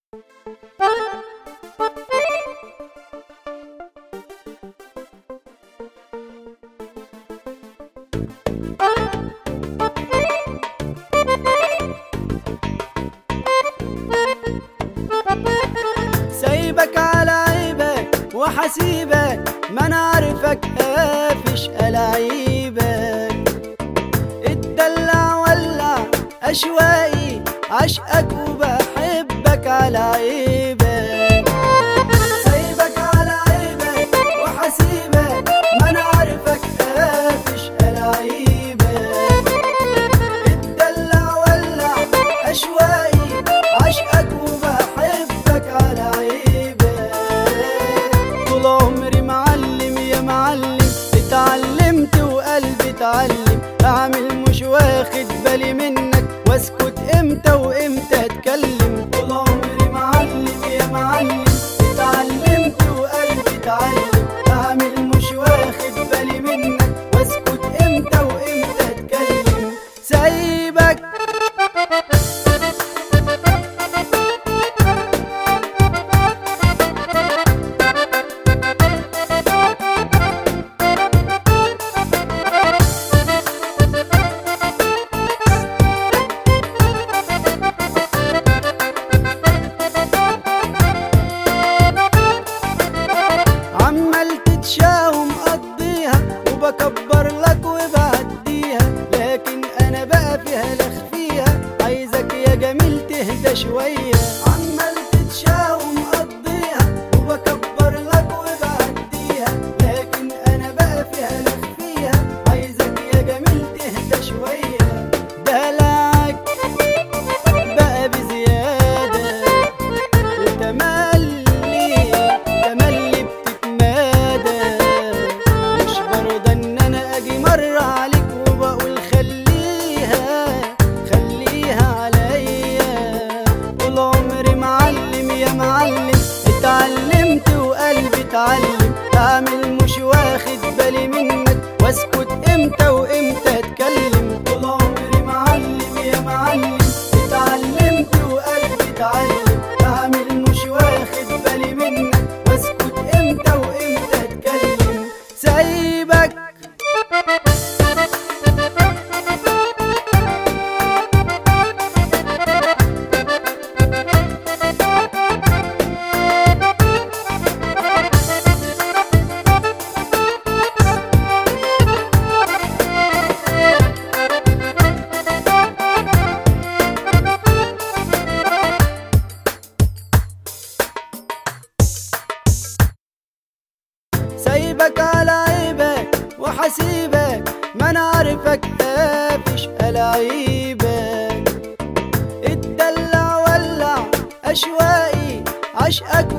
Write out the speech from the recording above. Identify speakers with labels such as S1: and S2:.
S1: سايبك على عيبك وحسيبك، ما انا عارفك قافش ألاعيبك. اتدلع ولع أشواقي عشقك وبحبك على عيبك. سايبك على عيبك وحسيبك، ما انا عارفك قافش ألاعيبك. اتدلع ولع أشواقي عشقك وبحبك على عيبك. طول عمري معلم يا معلم، اتعلمت وقلبي اتعلم اعمل مش واخد بالي منك، واسكت امتى وامتى اتكلم. طول عمري معلم يا معلم، اتعلمت وقلبي اتعلم اعمل مش واخد بالي منك، واسكت امتى وامتى اتكلم. سايبك عمال تتشاوم قضيها وبكبر لك وبعديها، لكن انا بقى فيها لخفيها، عايزك يا جميل تهدى شوية. عمال تتشاوم قضيها وبكبر لك وبعديها، لكن انا بقى فيها لخفيها، عايزك يا جميل تهدى شوية. دلعك بقى بزيادة وتملي مرة عليك وبقول خليها عليا. طول عمري معلم يا معلم، اتعلمت وقلبي اتعلم اعمل مش واخد بالي منك، واسكت امتى وامتى اتكلم. طول عمري معلم يا معلم، اتعلمت وقلبي اتعلم اعمل مش واخد بالي منك، واسكت امتى وامتى اتكلم. سايبك سايبك على عيبك وحسيبك، ما انا عارفك قافش ألاعيبك. اتدلع ولع أشواقي عشقك